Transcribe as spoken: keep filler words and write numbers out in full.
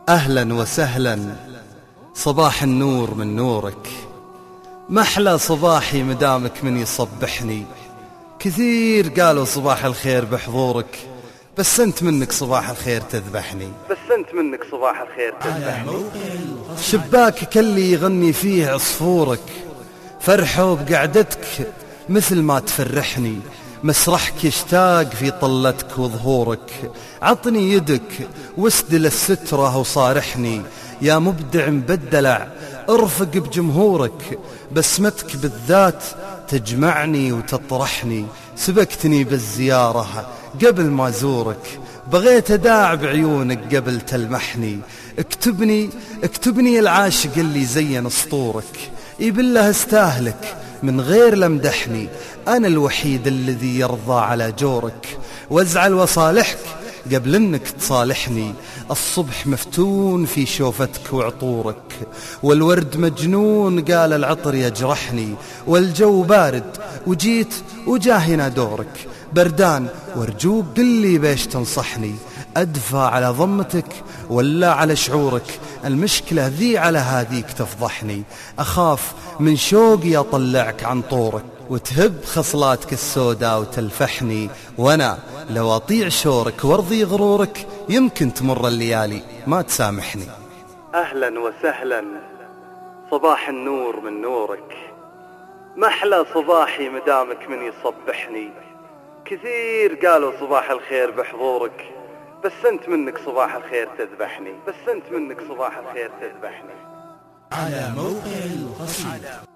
أهلا وسهلا، صباح النور من نورك. محلى صباحي مدامك من يصبحني. كثير قالوا صباح الخير بحضورك، بس أنت منك صباح الخير تذبحني. بس أنت منك صباح الخير تذبحني. شباكك اللي يغني فيه عصفورك، فرحوا بقعدتك مثل ما تفرحني. مسرحك يشتاق في طلتك وظهورك. عطني يدك واسدل السترة وصارحني. يا مبدع مبدلع ارفق بجمهورك. بسمتك بالذات تجمعني وتطرحني. سبقتني بالزيارة قبل ما زورك، بغيت أداع بعيونك قبل تلمحني. اكتبني اكتبني العاشق اللي زين اسطورك، يبله استاهلك من غير لمدحني. أنا الوحيد الذي يرضى على جورك، وازعل وصالحك قبل انك تصالحني. الصبح مفتون في شوفتك وعطورك، والورد مجنون قال العطر يجرحني. والجو بارد وجيت وجاهنا دورك، بردان وارجوك قل لي بيش تنصحني. أدفى على ضمتك ولا على شعورك؟ المشكلة ذي على هذيك تفضحني. أخاف من شوقي أطلعك عن طورك، وتهب خصلاتك السوداء وتلفحني. وأنا لو أطيع شورك وارضي غرورك، يمكن تمر الليالي ما تسامحني. أهلا وسهلا، صباح النور من نورك. محلى صباحي مدامك من يصبحني. كثير قالوا صباح الخير بحضورك، بس أنت منك صباح الخير تذبحني. بس أنت منك صباح الخير تذبحني. على موقع القصيدة.